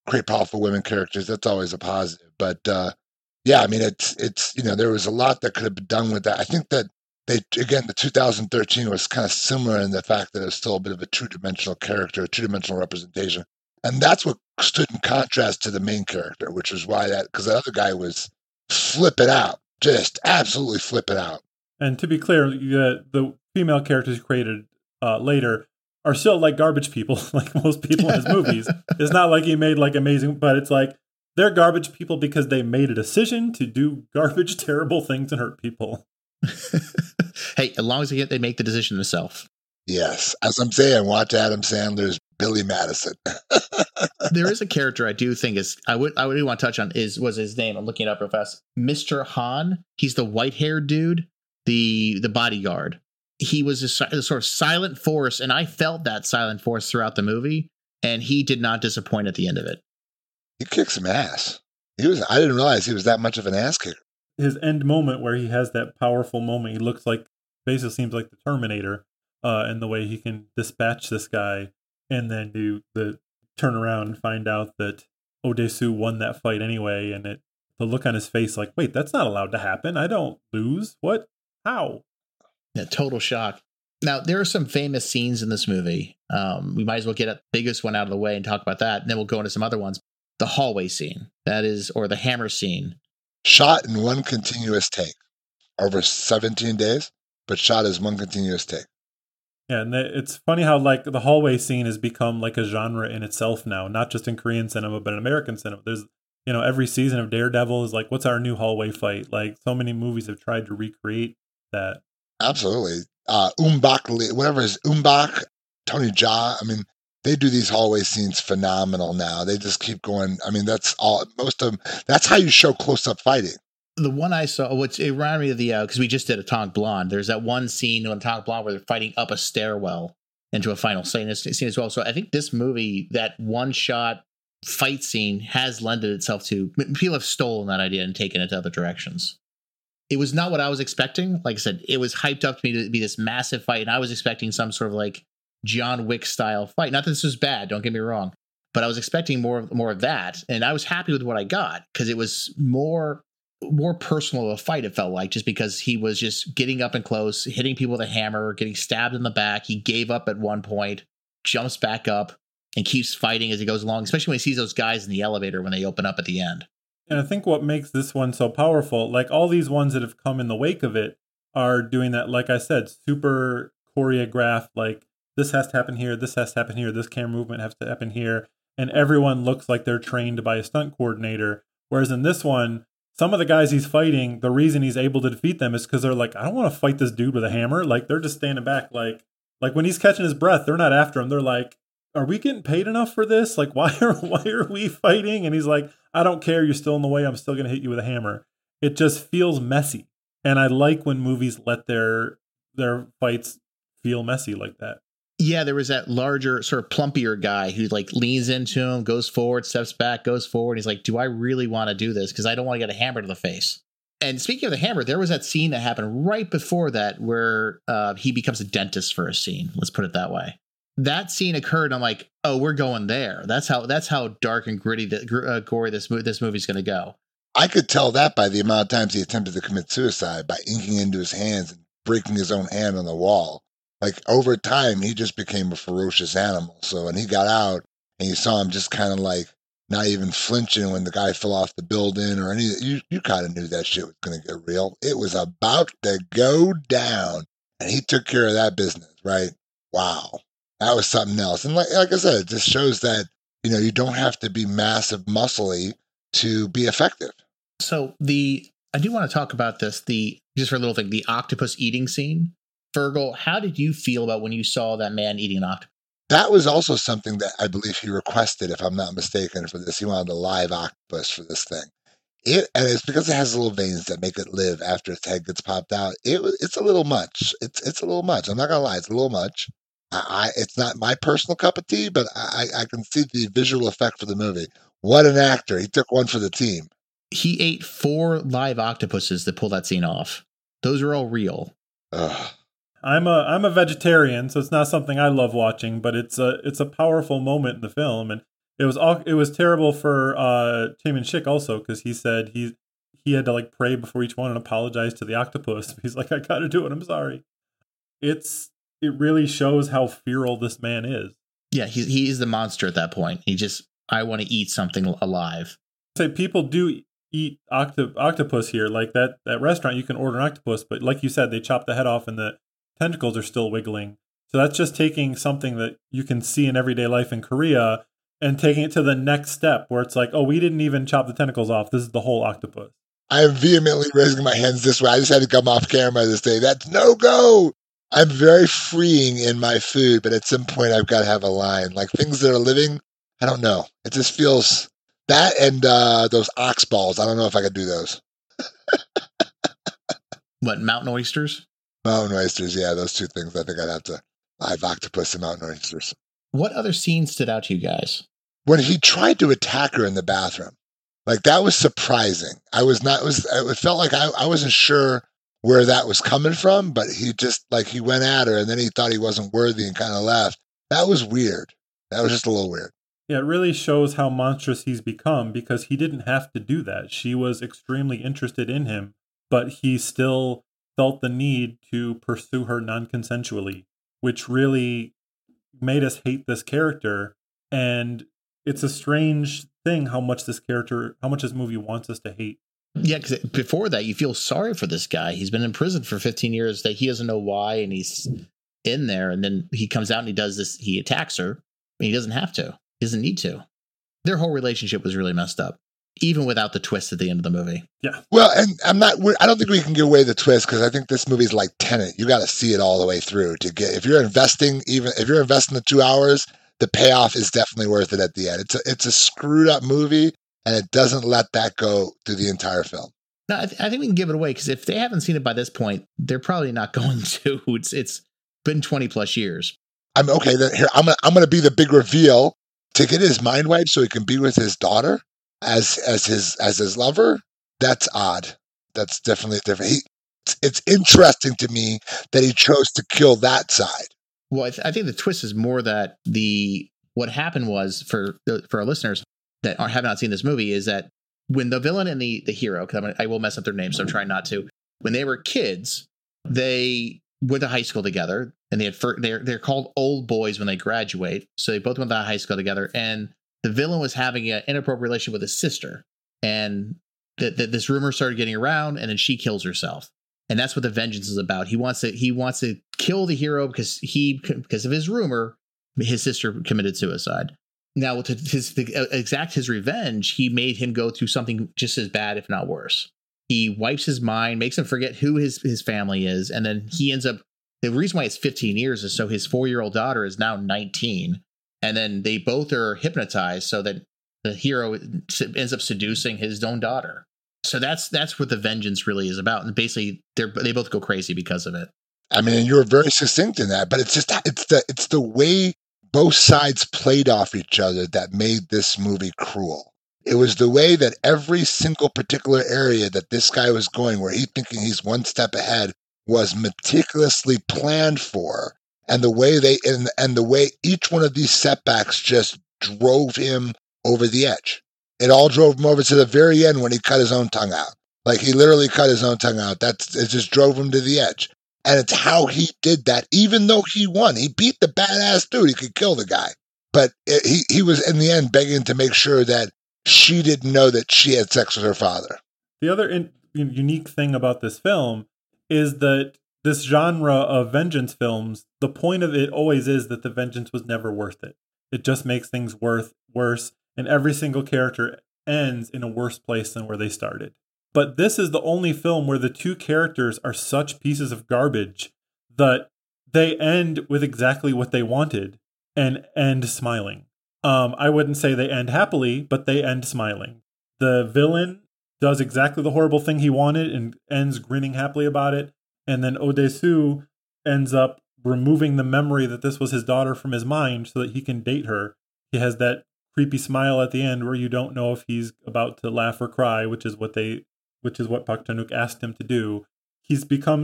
Speaker 3: create powerful women characters. That's always a positive. But yeah, I mean, it's there was a lot that could have been done with that. I think that the 2013 was kind of similar in the fact that it was still a bit of a two-dimensional character, a two-dimensional representation. And that's what stood in contrast to the main character, which is why because the other guy was flipping out, just absolutely flipping out.
Speaker 1: And to be clear, the female characters created later are still like garbage people, like most people in his movies. It's not like he made like amazing, but it's like they're garbage people because they made a decision to do garbage, terrible things and hurt people.
Speaker 2: Hey, as long as they make the decision themselves.
Speaker 3: Yes. As I'm saying, watch Adam Sandler's Billy Madison.
Speaker 2: There is a character I do think I would want to touch on was his name. I'm looking it up real fast. Mr. Han. He's the white-haired dude, the bodyguard. He was a sort of silent force, and I felt that silent force throughout the movie, and he did not disappoint at the end of it.
Speaker 3: He kicked some ass. I didn't realize he was that much of an ass kicker.
Speaker 1: His end moment where he has that powerful moment, he looks like, basically seems like the Terminator in the way he can dispatch this guy and then do the turn around and find out that Odesu won that fight anyway. And the look on his face like, wait, that's not allowed to happen. I don't lose. What? How?
Speaker 2: Yeah, total shock. Now, there are some famous scenes in this movie. We might as well get the biggest one out of the way and talk about that. And then we'll go into some other ones. The hallway scene, or the hammer scene.
Speaker 3: Shot in one continuous take over 17 days, but shot as one continuous take.
Speaker 1: Yeah, and it's funny how like the hallway scene has become like a genre in itself now, not just in Korean cinema, but in American cinema. There's, every season of Daredevil is like, what's our new hallway fight? Like so many movies have tried to recreate that.
Speaker 3: Absolutely. Umbach, Tony Jaa. I mean, they do these hallway scenes phenomenal now. They just keep going. I mean, that's all. Most of them. That's how you show close-up fighting.
Speaker 2: The one I saw, it reminded me of the because we just did Atomic Blonde. There's that one scene in Atomic Blonde where they're fighting up a stairwell into a final scene as well. So I think this movie, that one-shot fight scene, has lended itself to. People have stolen that idea and taken it to other directions. It was not what I was expecting. Like I said, it was hyped up to me to be this massive fight, and I was expecting some sort of like John Wick style fight. Not that this was bad, don't get me wrong, but I was expecting more of that, and I was happy with what I got because it was more personal of a fight. It felt like, just because he was just getting up and close, hitting people with a hammer, getting stabbed in the back. He gave up at one point, jumps back up, and keeps fighting as he goes along. Especially when he sees those guys in the elevator when they open up at the end.
Speaker 1: And I think what makes this one so powerful, like all these ones that have come in the wake of it, are doing that. Like I said, super choreographed. Like, this has to happen here, this has to happen here, this camera movement has to happen here. And everyone looks like they're trained by a stunt coordinator. Whereas in this one, some of the guys he's fighting, the reason he's able to defeat them is because they're like, I don't want to fight this dude with a hammer. Like, they're just standing back. Like when he's catching his breath, they're not after him. They're like, are we getting paid enough for this? Like, why are we fighting? And he's like, I don't care. You're still in the way. I'm still going to hit you with a hammer. It just feels messy. And I like when movies let their fights feel messy like that.
Speaker 2: Yeah, there was that larger, sort of plumpier guy who like leans into him, goes forward, steps back, goes forward. He's like, do I really want to do this? Because I don't want to get a hammer to the face. And speaking of the hammer, there was that scene that happened right before that where he becomes a dentist for a scene. Let's put it that way. That scene occurred. And I'm like, oh, we're going there. That's how dark and gritty, gory this movie's going to go.
Speaker 3: I could tell that by the amount of times he attempted to commit suicide by inking into his hands and breaking his own hand on the wall. Like, over time, he just became a ferocious animal. So when he got out and you saw him just kind of like not even flinching when the guy fell off the building or you kind of knew that shit was going to get real. It was about to go down, and he took care of that business, right? Wow. That was something else. And like I said, it just shows that, you don't have to be massive muscly to be effective.
Speaker 2: So I do want to talk about this, just for a little thing, the octopus eating scene. Fergal, how did you feel about when you saw that man eating an octopus?
Speaker 3: That was also something that I believe he requested, if I'm not mistaken, for this. He wanted a live octopus for this thing. And it's because it has little veins that make it live after its head gets popped out. It's a little much. It's a little much. I'm not gonna lie, it's a little much. It's not my personal cup of tea, but I can see the visual effect for the movie. What an actor! He took one for the team.
Speaker 2: He ate 4 live octopuses to pull that scene off. Those are all real.
Speaker 3: Ugh.
Speaker 1: I'm a vegetarian, so it's not something I love watching, but it's a powerful moment in the film, and It was terrible for Taemin Shik also, because he said he had to like pray before each one and apologize to the octopus. He's like, I gotta do it, I'm sorry. It really shows how feral this man is.
Speaker 2: Yeah, he is the monster at that point. I want to eat something alive.
Speaker 1: Say people do eat octopus here. Like that restaurant, you can order an octopus, but like you said, they chop the head off and the tentacles are still wiggling. So that's just taking something that you can see in everyday life in Korea and taking it to the next step where it's like, oh, we didn't even chop the tentacles off. This is the whole octopus.
Speaker 3: I am vehemently raising my hands this way. I just had to come off camera to say, that's no-go. I'm very freeing in my food, but at some point I've got to have a line. Like things that are living, I don't know. It just feels that and those ox balls. I don't know if I could do those.
Speaker 2: What, mountain oysters?
Speaker 3: Mountain oysters, yeah, those two things. I think I'd have to live octopus and mountain oysters.
Speaker 2: What other scenes stood out to you guys?
Speaker 3: When he tried to attack her in the bathroom, like that was surprising. It felt like I wasn't sure where that was coming from, but he just like he went at her and then he thought he wasn't worthy and kind of left. That was weird. That was just a little weird.
Speaker 1: Yeah, it really shows how monstrous he's become because he didn't have to do that. She was extremely interested in him, but he still felt the need to pursue her non-consensually, which really made us hate this character. And it's a strange thing how much this movie wants us to hate.
Speaker 2: Yeah, because before that, you feel sorry for this guy. He's been in prison for 15 years that he doesn't know why, and he's in there. And then he comes out and he does this. He attacks her, and he doesn't have to. He doesn't need to. Their whole relationship was really messed up, even without the twist at the end of the movie.
Speaker 1: Yeah.
Speaker 3: Well, and I don't think we can give away the twist because I think this movie's like Tenet. You got to see it all the way through to get. If you're investing the 2 hours, the payoff is definitely worth it at the end. It's a screwed up movie. And it doesn't let that go through the entire film.
Speaker 2: No, I think we can give it away because if they haven't seen it by this point, they're probably not going to. It's been 20 plus years.
Speaker 3: I'm okay. Then here I'm gonna be the big reveal to get his mind wiped so he can be with his daughter as his lover. That's odd. That's definitely different. It's interesting to me that he chose to kill that side.
Speaker 2: Well, I think the twist is more that what happened was for our listeners that have not seen this movie is that when the villain and the hero, because I will mess up their names, so I'm trying not to. When they were kids, they went to high school together, and they're called old boys when they graduate. So they both went to high school together, and the villain was having an inappropriate relationship with his sister, and this rumor started getting around, and then she kills herself, and that's what the vengeance is about. He wants to kill the hero because of his rumor, his sister committed suicide. Now, to exact his revenge, he made him go through something just as bad, if not worse. He wipes his mind, makes him forget who his family is, and then he ends up... The reason why it's 15 years is so his 4-year-old daughter is now 19, and then they both are hypnotized so that the hero ends up seducing his own daughter. So that's what the vengeance really is about, and basically they both go crazy because of it.
Speaker 3: I mean, you were very succinct in that, but it's the way both sides played off each other that made this movie cruel. It was the way that every single particular area that this guy was going, where he's thinking he's one step ahead, was meticulously planned for, and the way each one of these setbacks just drove him over the edge. It all drove him over to the very end when he cut his own tongue out. Like he literally cut his own tongue out. It just drove him to the edge. And it's how he did that, even though he won. He beat the badass dude. He could kill the guy. But he was, in the end, begging to make sure that she didn't know that she had sex with her father.
Speaker 1: The other unique thing about this film is that this genre of vengeance films, the point of it always is that the vengeance was never worth it. It just makes things worse, and every single character ends in a worse place than where they started. But this is the only film where the two characters are such pieces of garbage that they end with exactly what they wanted and end smiling. I wouldn't say they end happily, but they end smiling. The villain does exactly the horrible thing he wanted and ends grinning happily about it. And then Odesu ends up removing the memory that this was his daughter from his mind so that he can date her. He has that creepy smile at the end where you don't know if he's about to laugh or cry, which is what Park Chan-wook asked him to do. He's become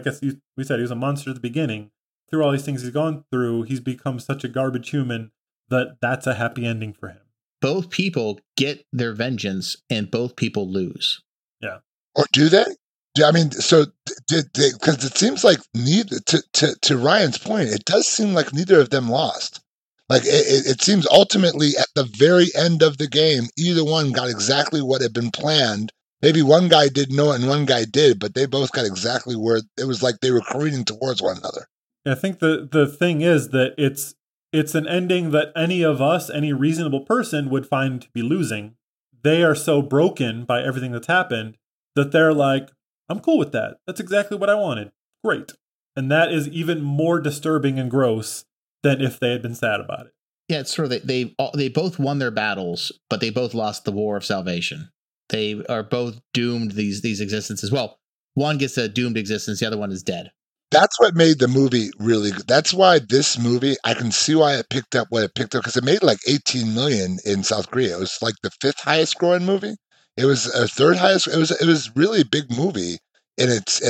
Speaker 1: we said he was a monster at the beginning. Through all these things he's gone through, he's become such a garbage human that's a happy ending for him.
Speaker 2: Both people get their vengeance and both people lose.
Speaker 1: Yeah.
Speaker 3: Or do they? I mean, so did they? Because it seems like neither. To Ryan's point, it does seem like neither of them lost. Like it seems ultimately at the very end of the game, either one got exactly what had been planned. Maybe one guy didn't know it and one guy did, but they both got exactly where it was like they were careening towards one another.
Speaker 1: I think the thing is that it's an ending that any of us, any reasonable person would find to be losing. They are so broken by everything that's happened that they're like, I'm cool with that. That's exactly what I wanted. Great. And that is even more disturbing and gross than if they had been sad about it.
Speaker 2: Yeah, it's sort of they both won their battles, but they both lost the war of salvation. They are both doomed these existences. Well, one gets a doomed existence, the other one is dead.
Speaker 3: That's what made the movie really good. That's why this movie, I can see why it picked up what it picked up, because it made like 18 million in South Korea. It was like the 5th highest growing movie. It was a 3rd highest. It was really a big movie, and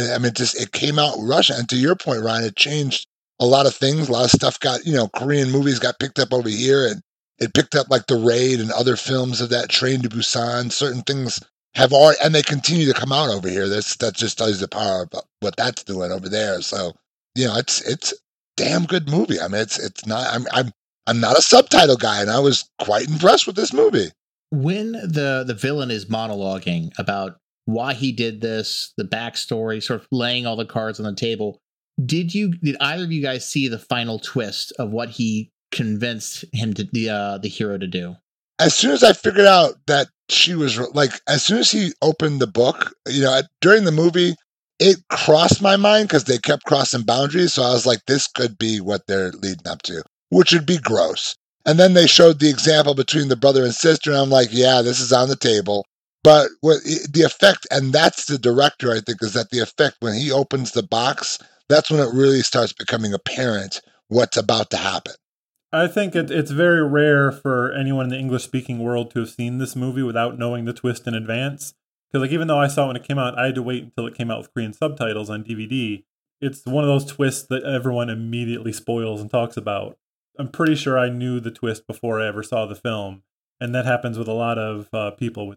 Speaker 3: it came out Russia. And to your point, Ryan, it changed a lot of things. A lot of stuff got, Korean movies got picked up over here, and it picked up like The Raid and other films of that, Train to Busan. Certain things have already, and they continue to come out over here. That just tells you the power of what that's doing over there. So, it's a damn good movie. I mean, it's not. I'm not a subtitle guy, and I was quite impressed with this movie.
Speaker 2: When the villain is monologuing about why he did this, the backstory, sort of laying all the cards on the table, did either of you guys see the final twist of what he convinced him to the hero to do?
Speaker 3: As soon as I figured out that she was as soon as he opened the book, during the movie, it crossed my mind because they kept crossing boundaries. So I was like, this could be what they're leading up to, which would be gross. And then they showed the example between the brother and sister, and I'm like, yeah, this is on the table. But the effect, and that's the director, I think, is that the effect when he opens the box, that's when it really starts becoming apparent what's about to happen.
Speaker 1: I think it's very rare for anyone in the English-speaking world to have seen this movie without knowing the twist in advance. Because even though I saw it when it came out, I had to wait until it came out with Korean subtitles on DVD. It's one of those twists that everyone immediately spoils and talks about. I'm pretty sure I knew the twist before I ever saw the film, and that happens with a lot of people.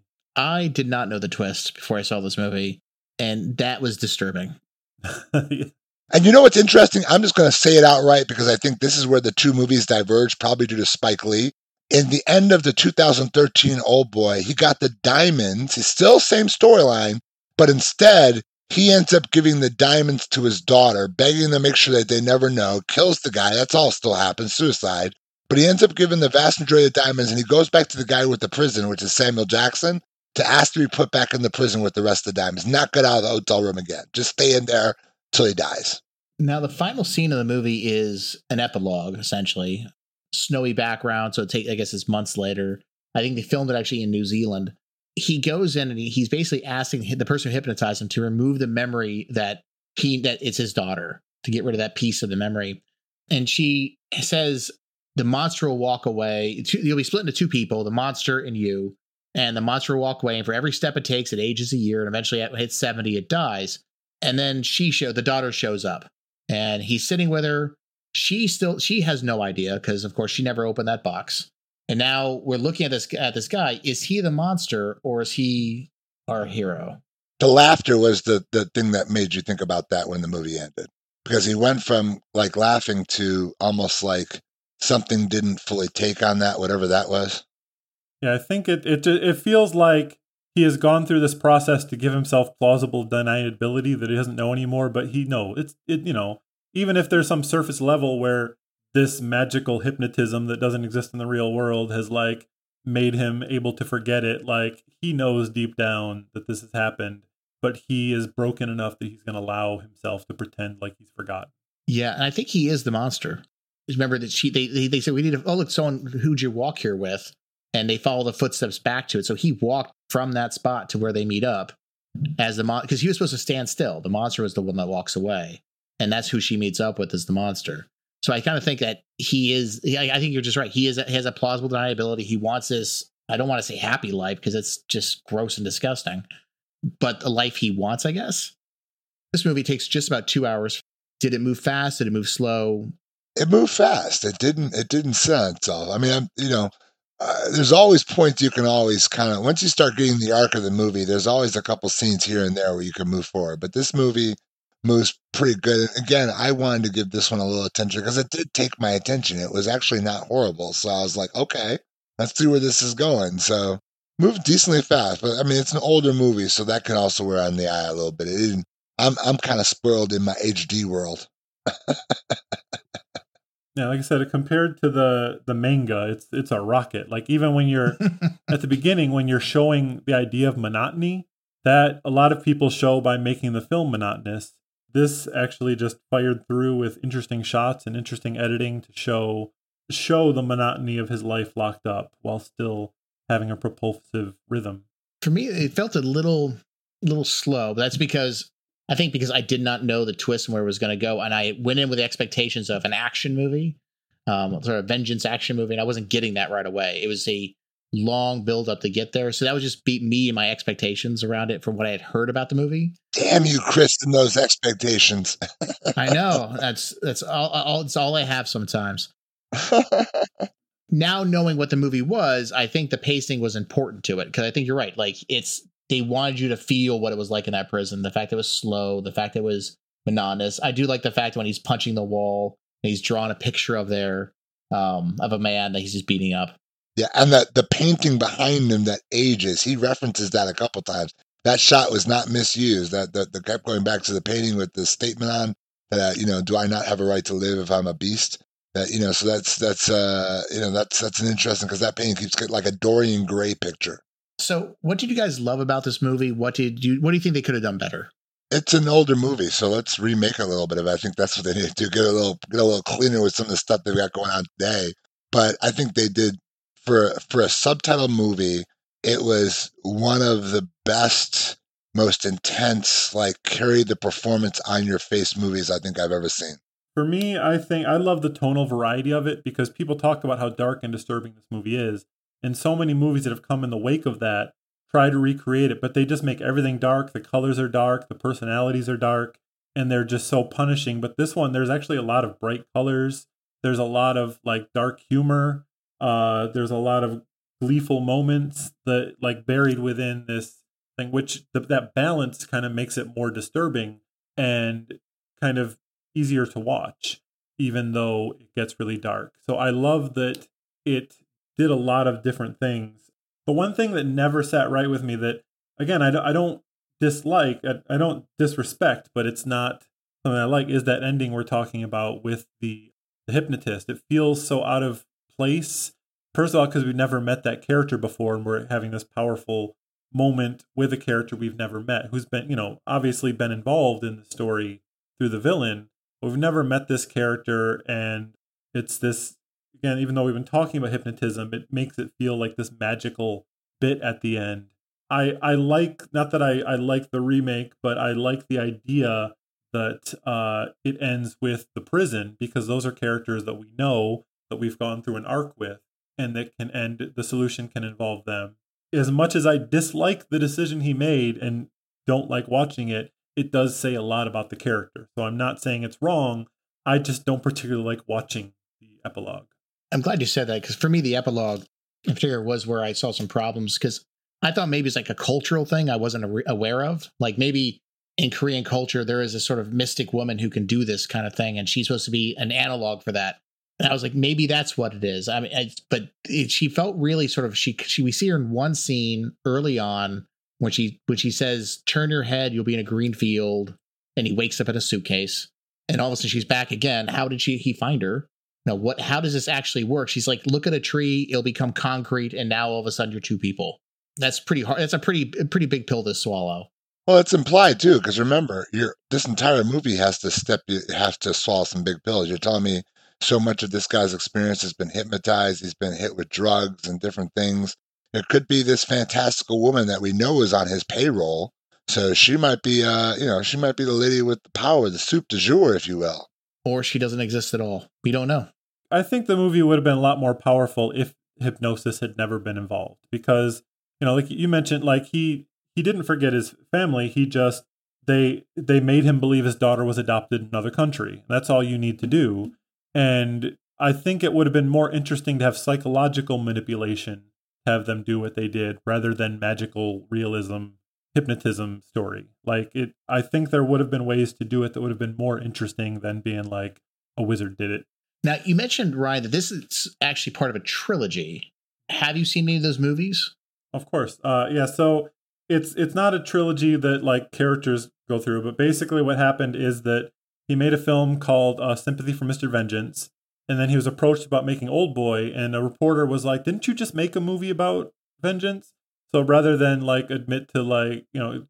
Speaker 2: I did not know the twist before I saw this movie, and that was disturbing.
Speaker 3: Yeah. And you know what's interesting? I'm just going to say it outright because I think this is where the two movies diverge, probably due to Spike Lee. In the end of the 2013 Old Boy, he got the diamonds. It's still same storyline, but instead, he ends up giving the diamonds to his daughter, begging to make sure that they never know, kills the guy. That's all still happens, suicide. But he ends up giving the vast majority of the diamonds, and he goes back to the guy with the prison, which is Samuel Jackson, to ask to be put back in the prison with the rest of the diamonds. Not get out of the hotel room again. Just stay in there till he dies.
Speaker 2: Now, the final scene of the movie is an epilogue, essentially. Snowy background, so I guess it's months later. I think they filmed it actually in New Zealand. He goes in and he's basically asking the person who hypnotized him to remove the memory that it's his daughter, to get rid of that piece of the memory. And she says the monster will walk away. You'll be split into two people, the monster and you. And the monster will walk away, and for every step it takes, it ages a year, and eventually it hits 70, it dies. And then the daughter shows up, and he's sitting with her. She has no idea, because of course she never opened that box. And now we're looking at this guy. Is he the monster, or is he our hero?
Speaker 3: The laughter was the thing that made you think about that when the movie ended, because he went from like laughing to almost like something didn't fully take on that, whatever that was.
Speaker 1: Yeah, I think it feels like he has gone through this process to give himself plausible deniability that he doesn't know anymore. But even if there's some surface level where this magical hypnotism that doesn't exist in the real world has like made him able to forget it, like he knows deep down that this has happened, but he is broken enough that he's going to allow himself to pretend like he's forgotten.
Speaker 2: Yeah, and I think he is the monster. Remember that they said, we need to, look, someone who'd you walk here with? And they follow the footsteps back to it. So he walked from that spot to where they meet up as because he was supposed to stand still. The monster was the one that walks away. And that's who she meets up with, is the monster. So I kind of think that he is, I think you're just right. He has a plausible deniability. He wants this, I don't want to say happy life because it's just gross and disgusting, but the life he wants, I guess. This movie takes just about 2 hours. Did it move fast? Did it move slow?
Speaker 3: it moved fast. It didn't set itself. I mean, there's always points you can always kind of, once you start getting the arc of the movie, there's always a couple scenes here and there where you can move forward. But this movie moves pretty good. And again, I wanted to give this one a little attention because it did take my attention. It was actually not horrible. So I was like, okay, let's see where this is going. So moved decently fast. But I mean, it's an older movie, so that can also wear on the eye a little bit. It didn't, I'm kind of spoiled in my HD world.
Speaker 1: Yeah, like I said, compared to the manga, it's a rocket. Like even when you're at the beginning, when you're showing the idea of monotony, that a lot of people show by making the film monotonous. This actually just fired through with interesting shots and interesting editing to show the monotony of his life locked up while still having a propulsive rhythm.
Speaker 2: For me, it felt a little slow. But that's because I did not know the twist and where it was going to go, and I went in with the expectations of an action movie, sort of vengeance action movie, and I wasn't getting that right away. It was a long build up to get there, so that was just beat me and my expectations around it from what I had heard about the movie.
Speaker 3: Damn you, Chris, and those expectations.
Speaker 2: I know that's all I have sometimes. Now knowing what the movie was, I think the pacing was important to it because I think you're right. Like they wanted you to feel what it was like in that prison. The fact it was slow, the fact it was monotonous. I do like the fact when he's punching the wall and he's drawing a picture of a man that he's just beating up.
Speaker 3: Yeah, and the painting behind him that ages, he references that a couple times. That shot was not misused. That kept going back to the painting with the statement on that, do I not have a right to live if I'm a beast? That, so that's an interesting, because that painting keeps getting like a Dorian Gray picture.
Speaker 2: So what did you guys love about this movie? What do you think they could have done better?
Speaker 3: It's an older movie, so let's remake a little bit of it. I think that's what they need to do. Get a little cleaner with some of the stuff they've got going on today. But I think they did, for a subtitle movie, it was one of the best, most intense, like carry the performance on your face movies I think I've ever seen.
Speaker 1: For me, I think I love the tonal variety of it because people talk about how dark and disturbing this movie is. And so many movies that have come in the wake of that try to recreate it, but they just make everything dark. The colors are dark, the personalities are dark, and they're just so punishing. But this one, there's actually a lot of bright colors. There's a lot of like dark humor. There's a lot of gleeful moments that like buried within this thing, which that balance kind of makes it more disturbing and kind of easier to watch, even though it gets really dark. So I love that it did a lot of different things. The one thing that never sat right with me that, again, I don't dislike, I don't disrespect, but it's not something I like, is that ending we're talking about with the hypnotist. It feels so out of place. First of all, because we've never met that character before, and we're having this powerful moment with a character we've never met, who's been, obviously been involved in the story through the villain. But we've never met this character, and it's this, again, even though we've been talking about hypnotism, it makes it feel like this magical bit at the end. I like, not that I like the remake, but I like the idea that it ends with the prison, because those are characters that we know, that we've gone through an arc with, and that can end, the solution can involve them. As much as I dislike the decision he made and don't like watching it, it does say a lot about the character. So I'm not saying it's wrong. I just don't particularly like watching the epilogue.
Speaker 2: I'm glad you said that, because for me, the epilogue in particular was where I saw some problems, because I thought maybe it's like a cultural thing I wasn't aware of. Like maybe in Korean culture, there is a sort of mystic woman who can do this kind of thing, and she's supposed to be an analog for that. And I was like, maybe that's what it is. I mean, she felt really sort of, we see her in one scene early on when she says, "Turn your head, you'll be in a green field," and he wakes up in a suitcase, and all of a sudden she's back again. How did he find her? How does this actually work? She's like, look at a tree, it'll become concrete, and now all of a sudden you're two people. That's pretty hard. That's a pretty big pill to swallow.
Speaker 3: Well, it's implied too, because remember, this entire movie has to swallow some big pills. You're telling me so much of this guy's experience has been hypnotized. He's been hit with drugs and different things. It could be this fantastical woman that we know is on his payroll. So she might be, she might be the lady with the power, the soup du jour, if you will.
Speaker 2: Or she doesn't exist at all. We don't know.
Speaker 1: I think the movie would have been a lot more powerful if hypnosis had never been involved, because, like you mentioned, like he didn't forget his family. He just, they made him believe his daughter was adopted in another country. That's all you need to do. And I think it would have been more interesting to have psychological manipulation, have them do what they did, rather than magical realism, hypnotism story. I think there would have been ways to do it that would have been more interesting than being like a wizard did it.
Speaker 2: Now, you mentioned, Ryan, that this is actually part of a trilogy. Have you seen any of those movies?
Speaker 1: Of course. Yeah, so it's not a trilogy that like characters go through, but basically what happened is that he made a film called Sympathy for Mr. Vengeance, and then he was approached about making Old Boy, and a reporter was like, "Didn't you just make a movie about vengeance?" So rather than like admit to like,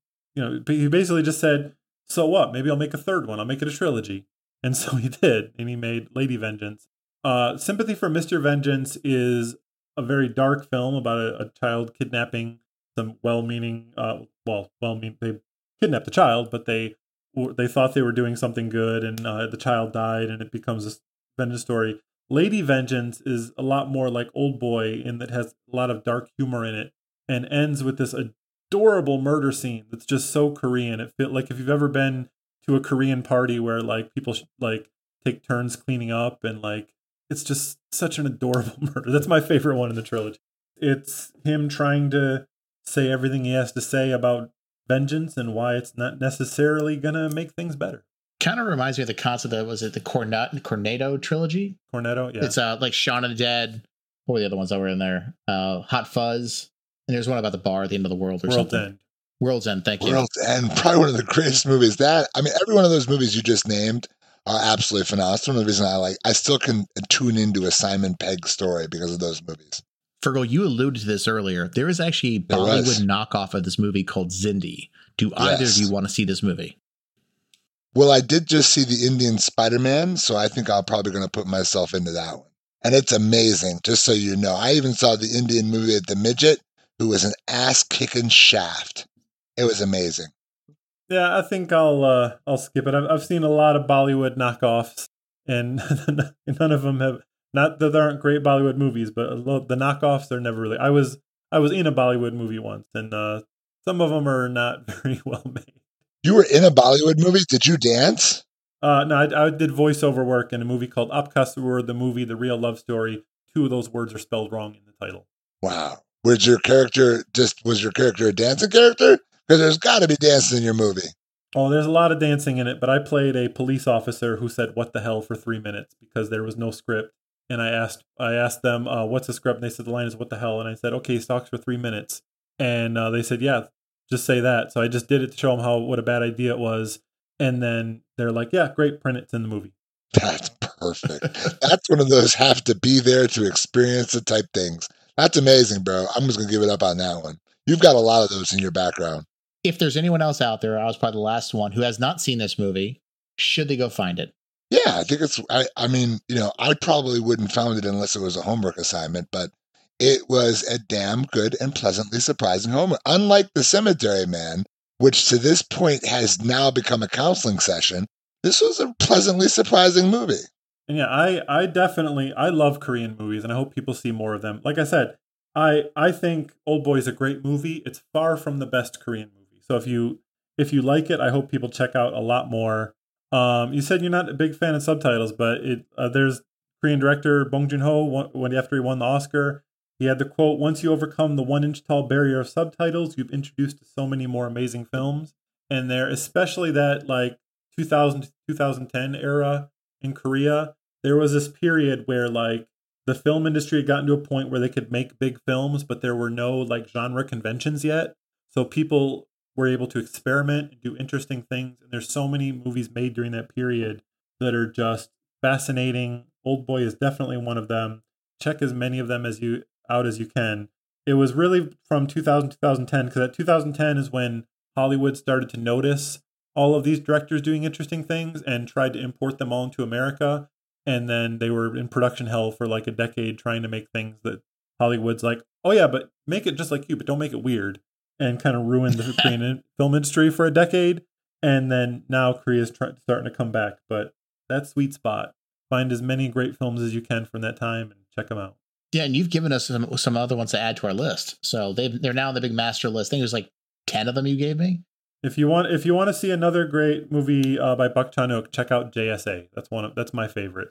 Speaker 1: he basically just said, "So what? Maybe I'll make a third one. I'll make it a trilogy." And so he did, and he made Lady Vengeance. Sympathy for Mr. Vengeance is a very dark film about a child kidnapping some well-meaning, they kidnapped the child, but they thought they were doing something good, and the child died, and it becomes a vengeance story. Lady Vengeance is a lot more like Old Boy in that it has a lot of dark humor in it, and ends with this adorable murder scene that's just so Korean. It feels like if you've ever been to a Korean party where like people like take turns cleaning up, and like it's just such an adorable murder. That's my favorite one in the trilogy. It's him trying to say everything he has to say about vengeance and why it's not necessarily gonna make things better.
Speaker 2: Kind of reminds me of the concept that was it the Cornetto trilogy.
Speaker 1: Cornetto, yeah.
Speaker 2: It's like Shaun of the Dead. What were the other ones that were in there? Hot Fuzz, and there's one about the bar at the end of the world or
Speaker 1: World's
Speaker 2: something.
Speaker 1: End.
Speaker 2: World's End. Thank you.
Speaker 3: World's End, probably one of the greatest movies. Every one of those movies you just named are absolutely phenomenal. That's one of the reasons I still can tune into a Simon Pegg story because of those movies.
Speaker 2: Fergal, you alluded to this earlier. There is actually a Bollywood knockoff of this movie called Zindi. Do either of you want to see this movie?
Speaker 3: Well, I did just see the Indian Spider-Man, so I think I'm probably going to put myself into that one. And it's amazing, just so you know. I even saw the Indian movie at The Midget, who was an ass-kicking shaft. It was amazing.
Speaker 1: Yeah, I think I'll skip it. I've seen a lot of Bollywood knockoffs, and none of them have. Not that there aren't great Bollywood movies, but the knockoffs are never really. I was in a Bollywood movie once, and some of them are not very well made.
Speaker 3: You were in a Bollywood movie? Did you dance?
Speaker 1: No, I did voiceover work in a movie called Aapka Surur, the movie, The Real Love Story. 2 of those words are spelled wrong in the title.
Speaker 3: Wow. Was your character a dancing character? Because there's got to be dancing in your movie.
Speaker 1: Oh, there's a lot of dancing in it, but I played a police officer who said, "What the hell," for 3 minutes because there was no script. And I asked them, "What's the script?" And they said the line is "What the hell?" And I said, "Okay, talks for 3 minutes." And they said, "Yeah, just say that." So I just did it to show them what a bad idea it was. And then they're like, "Yeah, great, print it, it's in the movie."
Speaker 3: That's perfect. That's one of those have to be there to experience it type things. That's amazing, bro. I'm just going to give it up on that one. You've got a lot of those in your background.
Speaker 2: If there's anyone else out there, I was probably the last one who has not seen this movie, should they go find it?
Speaker 3: Yeah, I think I probably wouldn't found it unless it was a homework assignment, but it was a damn good and pleasantly surprising homework. Unlike The Cemetery Man, which to this point has now become a counseling session, this was a pleasantly surprising movie.
Speaker 1: And yeah, I love Korean movies, and I hope people see more of them. Like I said, I think Old Boy is a great movie. It's far from the best Korean movie. So if you like it, I hope people check out a lot more. You said you're not a big fan of subtitles, but there's Korean director Bong Joon-ho, after he won the Oscar, he had the quote, "Once you overcome the 1-inch tall barrier of subtitles, you've introduced to so many more amazing films." And there, especially that like 2000 to 2010 era in Korea, there was this period where like the film industry had gotten to a point where they could make big films, but there were no like genre conventions yet. So people were able to experiment and do interesting things. And there's so many movies made during that period that are just fascinating. Old Boy is definitely one of them. Check as many of them as you can. It was really from 2000 to 2010, because at 2010 is when Hollywood started to notice all of these directors doing interesting things and tried to import them all into America. And then they were in production hell for like a decade trying to make things that Hollywood's like, "Oh yeah, but make it just like you, but don't make it weird." And kind of ruined the Korean film industry for a decade. And then now Korea's starting to come back. But that sweet spot. Find as many great films as you can from that time and check them out.
Speaker 2: Yeah, and you've given us some other ones to add to our list. So they're now on the big master list. I think there's like 10 of them you gave me.
Speaker 1: If you want to see another great movie by Bak Chan-wook, check out JSA. That's my favorite.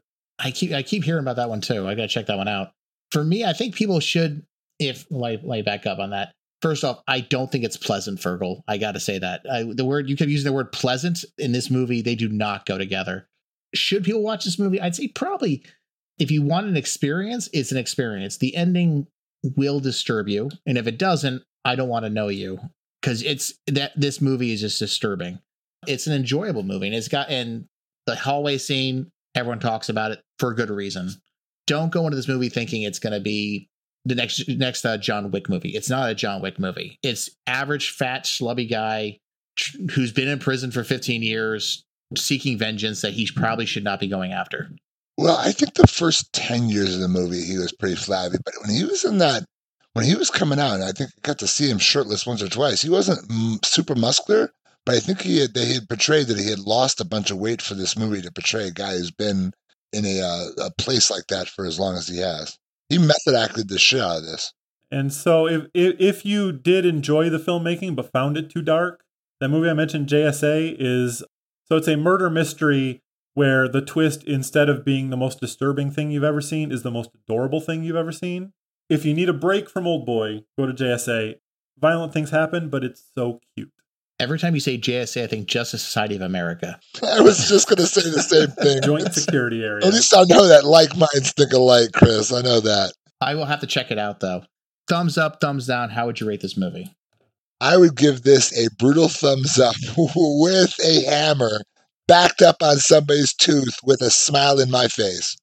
Speaker 2: I keep hearing about that one too. I got to check that one out. For me, I think people should, let me back up on that. First off, I don't think it's pleasant, Fergal. I got to say that. You kept using the word pleasant in this movie. They do not go together. Should people watch this movie? I'd say probably if you want an experience, it's an experience. The ending will disturb you. And if it doesn't, I don't want to know you, because this movie is just disturbing. It's an enjoyable movie, and the hallway scene, everyone talks about it for a good reason. Don't go into this movie thinking it's going to be the next John Wick movie. It's not a John Wick movie. It's average, fat, schlubby guy who's been in prison for 15 years seeking vengeance that he probably should not be going after.
Speaker 3: Well, I think the first 10 years of the movie, he was pretty flabby. But when he was coming out, and I think I got to see him shirtless once or twice, he wasn't super muscular, but I think they had portrayed that he had lost a bunch of weight for this movie to portray a guy who's been in a place like that for as long as he has. He method acted the shit out of this.
Speaker 1: And so if you did enjoy the filmmaking but found it too dark, that movie I mentioned, JSA, it's a murder mystery where the twist, instead of being the most disturbing thing you've ever seen, is the most adorable thing you've ever seen. If you need a break from Oldboy, go to JSA. Violent things happen, but it's so cute.
Speaker 2: Every time you say JSA, I think Justice Society of America.
Speaker 3: I was just going to say the same thing.
Speaker 1: Joint Security Area.
Speaker 3: At least I know that like minds think alike, Chris. I know that.
Speaker 2: I will have to check it out, though. Thumbs up, thumbs down. How would you rate this movie?
Speaker 3: I would give this a brutal thumbs up with a hammer backed up on somebody's tooth with a smile in my face.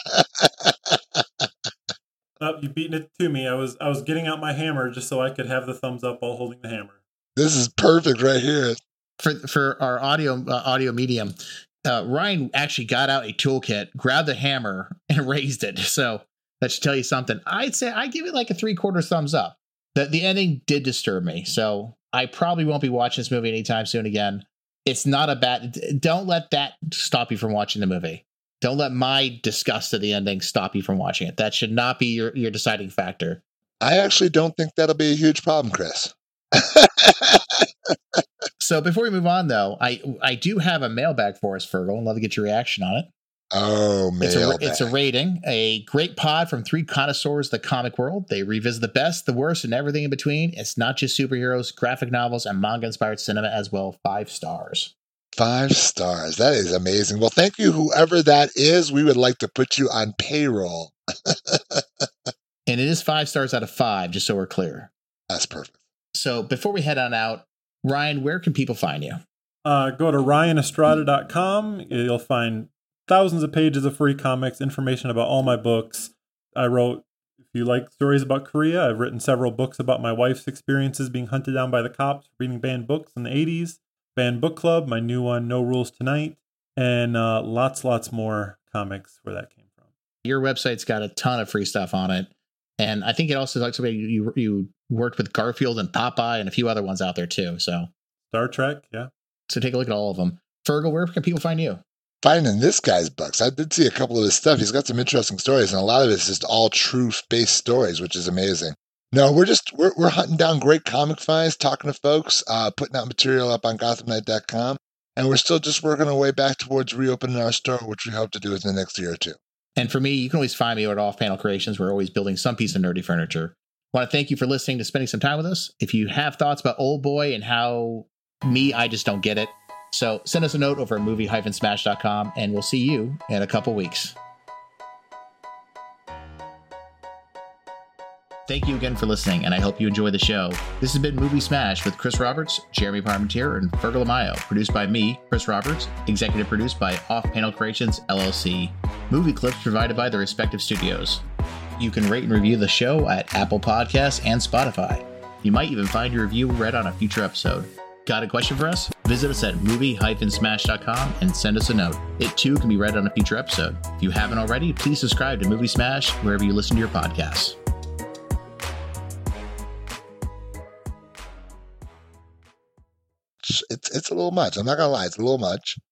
Speaker 1: Oh, you've beaten it to me. I was getting out my hammer just so I could have the thumbs up while holding the hammer.
Speaker 3: This is perfect right here.
Speaker 2: For our audio medium, Ryan actually got out a toolkit, grabbed the hammer, and raised it. So that should tell you something. I'd say I give it like a 3/4 thumbs up. The ending did disturb me, so I probably won't be watching this movie anytime soon again. It's not a bad. Don't let that stop you from watching the movie. Don't let my disgust of the ending stop you from watching it. That should not be your deciding factor.
Speaker 3: I actually don't think that'll be a huge problem, Chris.
Speaker 2: So before we move on, though, I do have a mailbag for us, Fergal. I'd love to get your reaction on it.
Speaker 3: Oh, mailbag.
Speaker 2: It's a rating. A great pod from three connoisseurs of the comic world. They revisit the best, the worst, and everything in between. It's not just superheroes, graphic novels, and manga-inspired cinema as well. 5 stars.
Speaker 3: 5 stars. That is amazing. Well, thank you, whoever that is. We would like to put you on payroll.
Speaker 2: And it is 5 stars out of 5, just so we're clear.
Speaker 3: That's perfect.
Speaker 2: So before we head on out, Ryan, where can people find you?
Speaker 1: Go to RyanEstrada.com. You'll find thousands of pages of free comics, information about all my books. I wrote, if you like stories about Korea, I've written several books about my wife's experiences being hunted down by the cops for reading banned books in the 80s. Banned Book Club, my new one, No Rules Tonight, and lots more comics where that came from.
Speaker 2: Your website's got a ton of free stuff on it. And I think it also looks like you worked with Garfield and Popeye and a few other ones out there too. So
Speaker 1: Star Trek, yeah.
Speaker 2: So take a look at all of them. Fergal, where can people find you?
Speaker 3: Finding this guy's books. I did see a couple of his stuff. He's got some interesting stories, and a lot of it's just all truth-based stories, which is amazing. No, we're hunting down great comic finds, talking to folks, putting out material up on GothamKnight.com, and we're still just working our way back towards reopening our store, which we hope to do within the next year or two.
Speaker 2: And for me, you can always find me at Off Panel Creations. We're always building some piece of nerdy furniture. I want to thank you for listening to spending some time with us. If you have thoughts about Oldboy and how I just don't get it, so send us a note over at movie-smash.com, and we'll see you in a couple weeks. Thank you again for listening, and I hope you enjoy the show. This has been Movie Smash with Chris Roberts, Jeremy Parmentier, and Fergal Amayo. Produced by me, Chris Roberts. Executive produced by Off Panel Creations, LLC. Movie clips provided by the respective studios. You can rate and review the show at Apple Podcasts and Spotify. You might even find your review read on a future episode. Got a question for us? Visit us at movie-smash.com and send us a note. It too can be read on a future episode. If you haven't already, please subscribe to Movie Smash wherever you listen to your podcasts.
Speaker 3: It's a little much. I'm not going to lie. It's a little much.